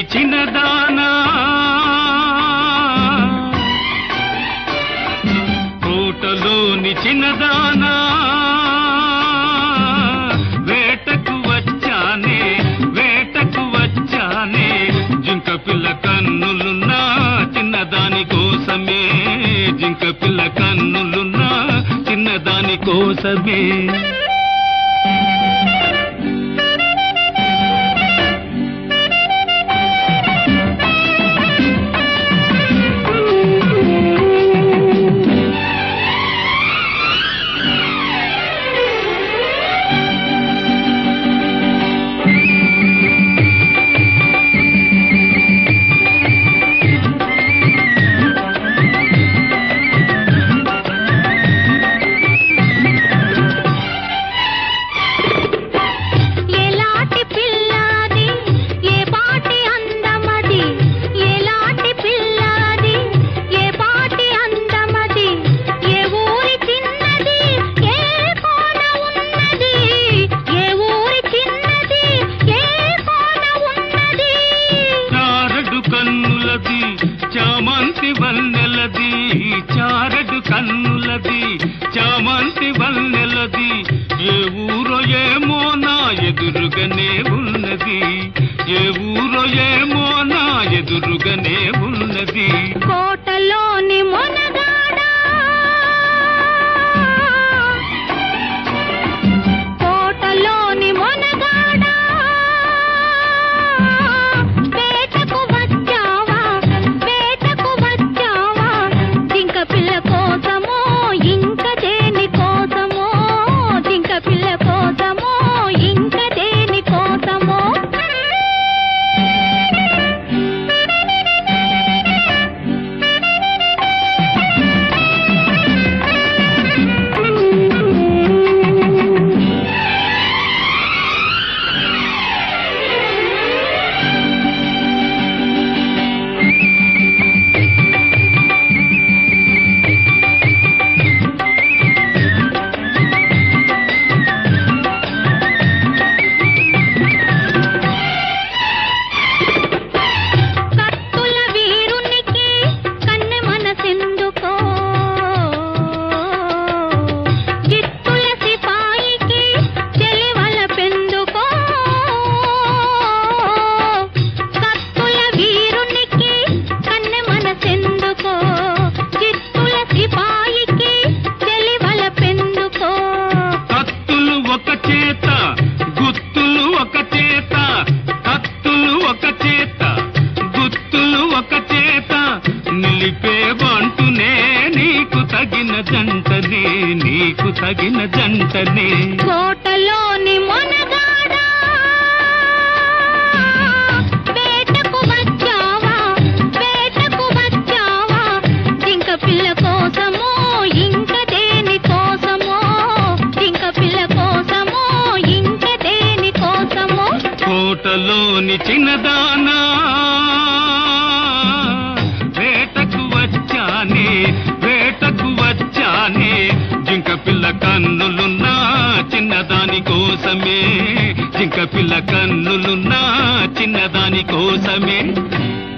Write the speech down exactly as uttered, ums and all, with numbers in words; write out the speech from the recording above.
చిన్నదానా కోటలోని చిన్నదానా వేటకు వచ్చానే వేటకు వచ్చానే జింక పిల్ల కన్నులున్నా చిన్నదాని కోసమే జింక పిల్ల కన్నులున్నా చిన్నదాని కోసమే చామంతి వన్నెలది చారడు కన్నులది చామంతి వన్నెలది ఏ ఊరో ఏమో నా ఎదురుగానే ఉన్నది ఏ ఊరో ఏమో నా ఎదురుగానే ఉన్నది కోటలోని మొనగాడా కోటలోని మొనగాడా వేటకు వచ్చావా వేటకు వచ్చావా జింక పిల్ల కోసమో ఇంక దేని కోసమో జింక పిల్ల కోసమో ఇంక దేని కోసమో గుత్తులు ఒక చేత కత్తులు ఒక చేత గుత్తులు ఒక చేత నిలిపే బంటునే నీకు తగిన జంటనే నీకు తగిన జంటనే కోటలోని మొనగాడా వేటకు వచ్చావా వేటకు వచ్చావా జింక పిల్ల కోసమో ఇంక దేని కోసమో జింక పిల్ల కోసమో ఇంక దేని కోసమో కోటలోని చిన్నదానా వేటకు వచ్చానే వేటకు వచ్చానే జింక పిల్ల కన్నులున్నా చిన్నదాని కోసమే జింక పిల్ల కన్నులున్నా చిన్నదాని కోసమే